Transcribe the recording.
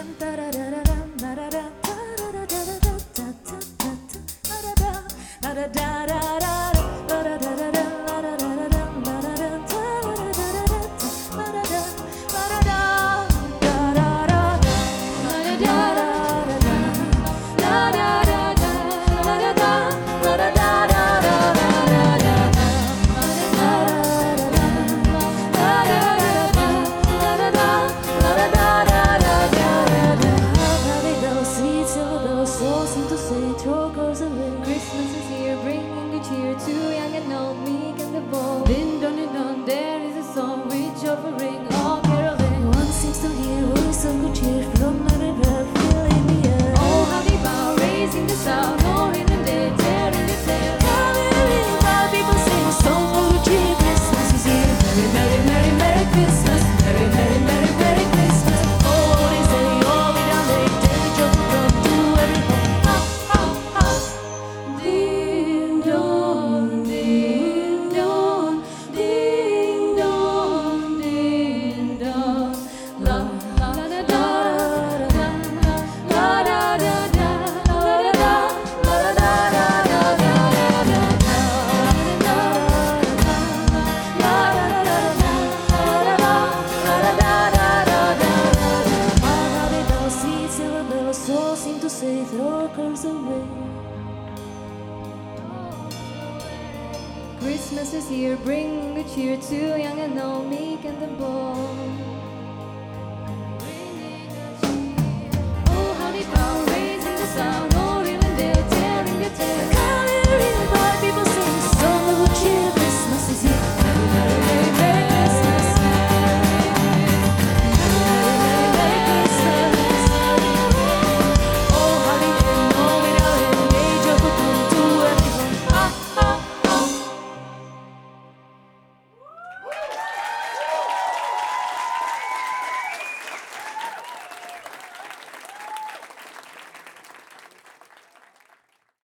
Christmas is here, bringing good cheer to young and old, meek and the bold. Din don din don, there is a song which offering all caroling. One seems to hear voice of good cheer from the river, filling the air. Oh, how they bow, raising the sound, all in the day, tearing the tail. Caroling while people sing a song of good cheer. Christmas is here. Merry, merry, merry, merry Christmas. Merry, merry, merry, merry Christmas. Oh, they say, oh, we done they take joy from to every home. Ha, ha, ha. Ding dong, ding dong, ding dong, ding dong. La la la la la la la la la la la so seem to say throw cares away. Christmas is here, bringing good cheer to young and old.